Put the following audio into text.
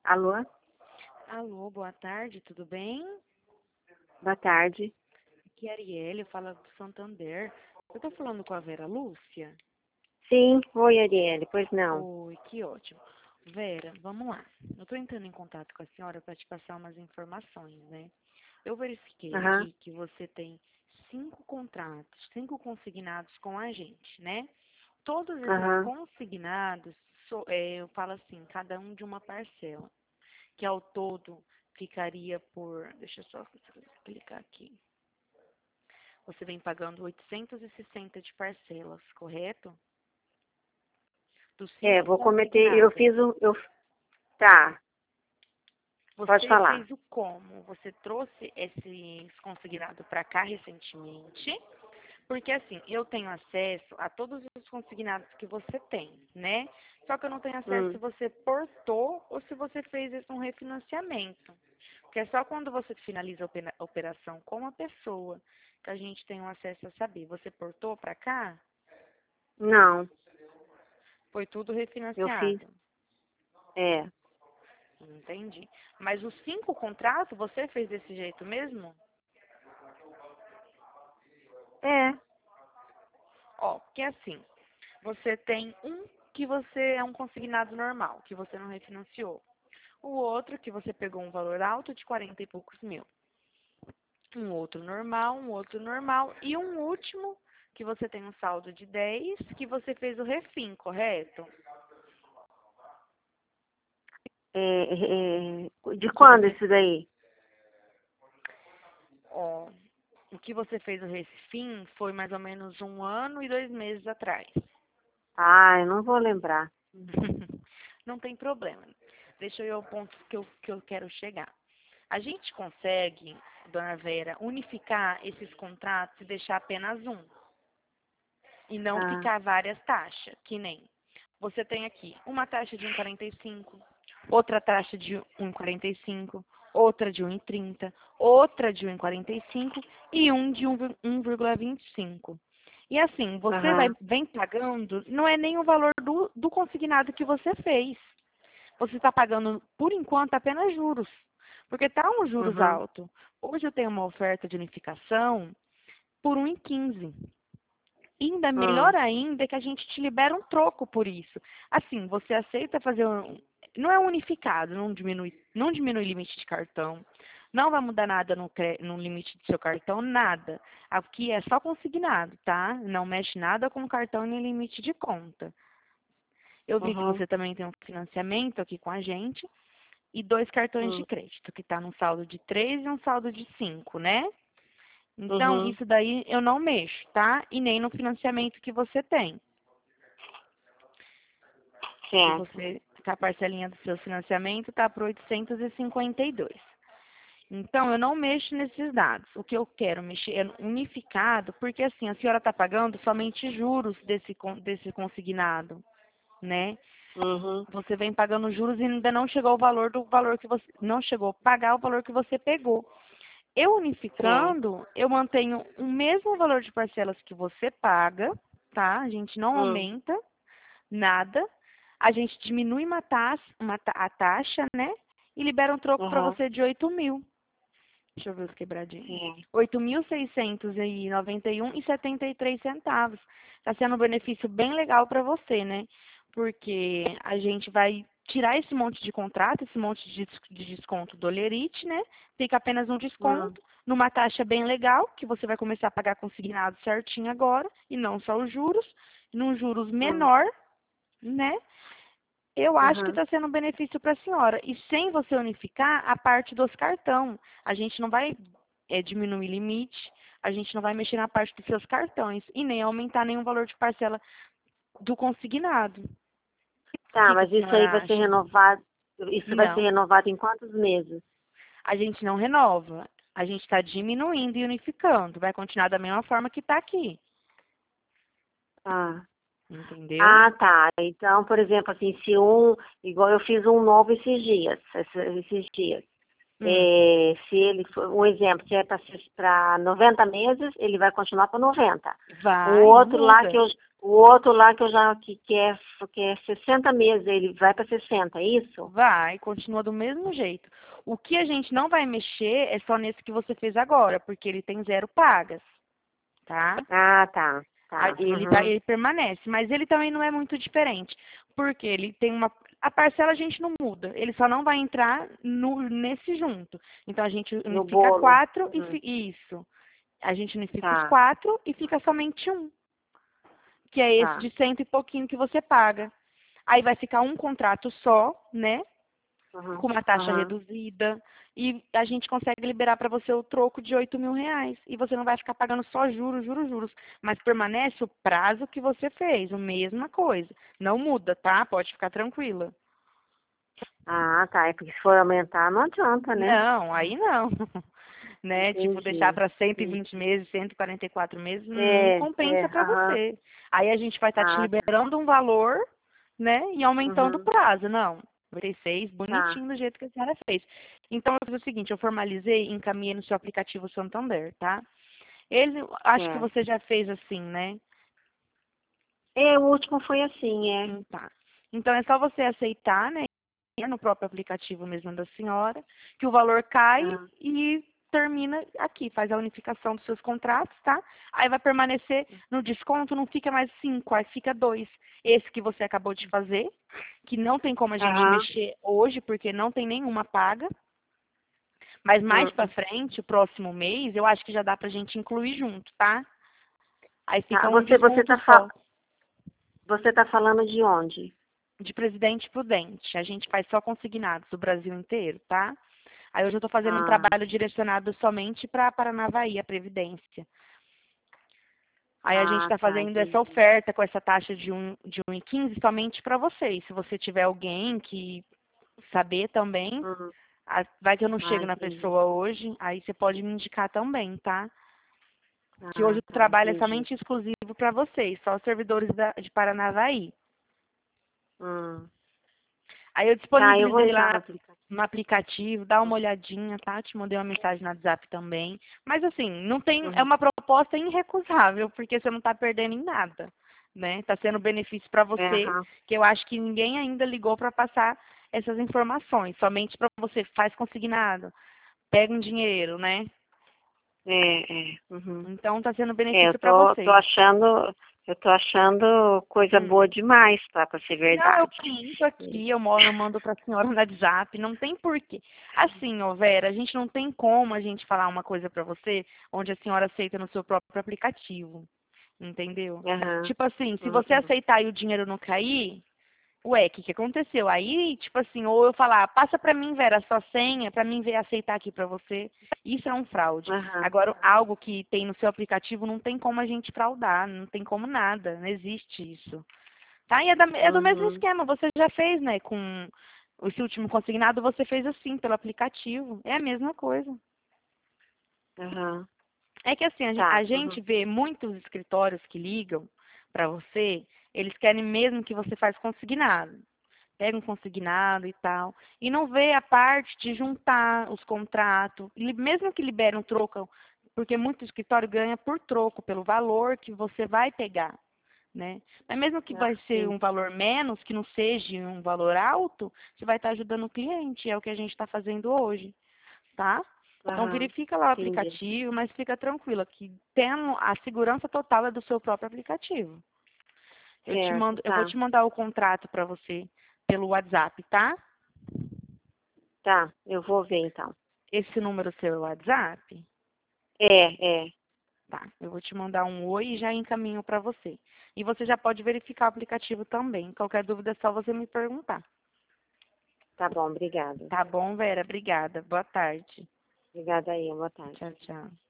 Alô? Alô, boa tarde, tudo bem? Boa tarde. Aqui é a Arielle, fala do Santander. Eu tô falando com a Vera Lúcia? Sim, oi, Arielle, pois não. Oi, que ótimo. Vera, vamos lá. Eu tô entrando em contato com a senhora para te passar umas informações, né? Eu verifiquei Aham, aqui que você tem 5 contratos, 5 consignados com a gente, né? Todos esses aham. consignados, eu falo assim, cada um de uma parcela, que ao todo ficaria por, deixa eu só clicar aqui. Você vem pagando 860 de parcelas, correto? Dos É, 5 vou cometer, consignados. tá, pode Você falar. fez o como? Você trouxe esse consignado para cá recentemente? Porque assim, eu tenho acesso a todos os consignados que você tem, né? Só que eu não tenho acesso se Hum, você portou ou se você fez um refinanciamento. Porque é só quando você finaliza a operação com a pessoa que a gente tem um acesso a saber. Você portou para cá? não, Foi tudo eu fiz, refinanciado. é, Entendi. Mas os 5 contratos você fez desse jeito mesmo? é, Ó, porque assim, você tem um que você é um consignado normal, que você não refinanciou. O outro que você pegou um valor alto de 40 e poucos mil. Um outro normal. E um último que você tem um saldo de 10, que você fez o refim, correto? de Que quando você, isso daí? ó, o que você fez o refim foi mais ou menos 1 ano e 2 meses atrás. Ah, eu não vou lembrar. Não tem problema. Deixa eu ir ao ponto que eu quero chegar. A gente consegue, dona Vera, unificar esses contratos e deixar apenas um. E não Tá, ficar várias taxas, que nem você tem aqui uma taxa de 1,45, outra taxa de 1,45, outra de 1,30, outra de 1,45 e um de 1,25. E assim, você aham, vem pagando, não é nem o valor do consignado que você fez. Você está pagando, por enquanto, apenas juros. Porque está um juros uhum, alto. Hoje eu tenho uma oferta de unificação por 1,15. Ainda melhor hum, ainda é que a gente te libera um troco por isso. Assim, você aceita fazer não é unificado, não diminui o limite de cartão, não vai mudar nada no limite do seu cartão, nada. Aqui é só consignado, tá? Não mexe nada com cartão nem limite de conta. Eu vi que uhum, você também tem um financiamento aqui com a gente e 2 cartões de hum, crédito, que está num saldo de 3 e um saldo de 5, né? Então, uhum, isso daí eu não mexo, tá? E nem no financiamento que você tem. Que certo. você, que a parcelinha do seu financiamento está por 852. Então, eu não mexo nesses dados. O que eu quero mexer é unificado, porque assim, a senhora está pagando somente juros desse consignado, né? Uhum, Você vem pagando juros e ainda não chegou o valor do valor que você, não chegou a pagar o valor que você pegou. Eu certo. unificando, eu mantenho o mesmo valor de parcelas que você paga, tá? A gente não Hum, aumenta nada. A gente diminui a taxa, né? E libera um troco para uhum, você de 8 mil. Deixa eu ver os quebradinhos. certo. 8.691,73 centavos. Está sendo um benefício bem legal para você, né? Porque a gente vai tirar esse monte de contrato, esse monte de desconto do Olerite, né? Fica apenas um Hum, desconto numa taxa bem legal, que você vai começar a pagar consignado certinho agora, e não só os juros, num juros hum, menor, né? Eu acho que uhum. está sendo um benefício para a senhora. E sem você unificar a parte dos cartão. A gente não vai diminuir limite, a gente não vai mexer na parte dos seus cartões e nem aumentar nenhum valor de parcela do consignado. O Tá, que a mas isso aí senhora vai ser acha? renovado. Isso vai ser Não, renovado em quantos meses? a gente não renova. A gente está diminuindo e unificando. Vai continuar da mesma forma que está aqui. Ah. Entendeu? Ah, tá. Então, por exemplo, assim, se um, igual eu fiz um novo esses dias. Hum, Se ele for, um exemplo, se é para 90 meses, ele vai continuar para 90. O vai, não outro lá muda. o outro lá que eu já que é 60 meses, ele vai para 60, é isso? Vai, continua do mesmo jeito. O que a gente não vai mexer é só nesse que você fez agora, porque ele tem 0 pagas, tá? Ah, tá, tá. Uhum. Ele permanece, mas ele também não é muito diferente, porque ele tem uma. A parcela a gente não muda, ele só não vai entrar nesse junto. Então a gente No unifica bolo. quatro Uhum. isso. A gente unifica os Tá, 4 e fica somente um, que é esse tá. de cento e pouquinho que você paga. Aí vai ficar um contrato só, né? Uhum. Com uma taxa Uhum. reduzida. E a gente consegue liberar para você o troco de 8.000 reais. E você não vai ficar pagando só juros, juros, juros. Mas permanece o prazo que você fez, a mesma coisa. Não muda, tá? Pode ficar tranquila. Ah, tá. É porque se for aumentar, não adianta, né? Não, aí não. Né? Tipo, deixar Entendi. para cento e Entendi. vinte meses, 144 meses, não É, compensa para aham. você. Aí a gente vai estar te Ah, tá. liberando um valor, né? E aumentando o Uhum. prazo. Não, 96, Tá, bonitinho do jeito que a senhora fez. Então, eu fiz o seguinte, eu formalizei e encaminhei no seu aplicativo Santander, tá? Ele, acho que certo. você já fez assim, né? É, o último foi assim, é. Tá. Então, é só você aceitar, né? No próprio aplicativo mesmo da senhora, que o valor cai Aham. e termina aqui, faz a unificação dos seus contratos, tá? Aí vai permanecer no desconto, não fica mais 5, aí fica 2. Esse que você acabou de fazer, que não tem como a gente Aham. mexer hoje, porque não tem nenhuma paga, mas mais pra Hum. frente, o próximo mês, eu acho que já dá pra gente incluir junto, tá? Aí Tá. fica um desconto só, Você tá falando de onde? de Presidente Prudente. A gente faz só consignados do Brasil inteiro, tá? Aí hoje eu estou fazendo um Ah, trabalho direcionado somente para Paranavaí, a Previdência. Aí a gente está tá, fazendo essa entendi. oferta com essa taxa de 1,15 somente para vocês. Se você tiver alguém que saber também, Uhum. vai que eu não chego na Entendi. pessoa hoje, aí você pode me indicar também, tá? Que hoje Ah, o tá, trabalho é entendi. somente exclusivo para vocês, só os servidores de Paranavaí. Hum. Aí eu Tá, eu vou disponibilizei entrar lá no aplicativo. no aplicativo, dá uma olhadinha, tá? Te mandei uma mensagem no WhatsApp também. Mas assim, não tem, é Uhum. uma proposta irrecusável, porque você não está perdendo em nada, né? Está sendo benefício para É, você, aham. que eu acho que ninguém ainda ligou para passar essas informações, somente para você faz consignado, pega um dinheiro, né? Uhum. Então está sendo É, benefício para vocês. eu tô achando coisa Hum. boa demais, pra ser Não, eu verdade. printo aqui, eu mando para a senhora no WhatsApp, não tem porquê. Assim, ó, Vera, a gente não tem como a gente falar uma coisa para você onde a senhora aceita no seu próprio aplicativo, entendeu? Aham. Tipo assim, se você Uhum. aceitar e o dinheiro não cair, ué, o que que aconteceu? Aí, tipo assim, ou eu falar, passa para mim, Vera, a sua senha, para mim ver aceitar aqui para você, isso é um fraude. Aham. Agora, algo que tem no seu aplicativo não tem como a gente fraudar, não tem como nada, não existe isso. Tá? E é do mesmo Uhum. esquema, você já fez, né? Com esse último consignado, você fez assim, pelo aplicativo. É a mesma coisa. Aham. É que assim, Tá. a Uhum. gente vê muitos escritórios que ligam para você, eles querem mesmo que você faça consignado. Pega um consignado e tal. E não vê a parte de juntar os contratos. Mesmo que liberem um troco, porque muito escritório ganha por troco, pelo valor que você vai pegar. Né? Mas mesmo que Ah, vai ser sim. um valor menos, que não seja um valor alto, você vai estar ajudando o cliente, é o que a gente está fazendo hoje, tá? Então Aham. verifica lá o Entendi. aplicativo, mas fica tranquila, que tendo a segurança total é do seu próprio aplicativo. Certo, Eu vou tá. te mandar o contrato para você pelo WhatsApp, tá? Tá, eu vou ver então. Esse número seu é o WhatsApp? É. Tá, eu vou te mandar um oi e já encaminho para você. E você já pode verificar o aplicativo também. Qualquer dúvida é só você me perguntar. Tá bom, obrigada. Tá bom, Vera? Obrigada. Boa tarde. Obrigada aí, boa tarde. Tchau, tchau.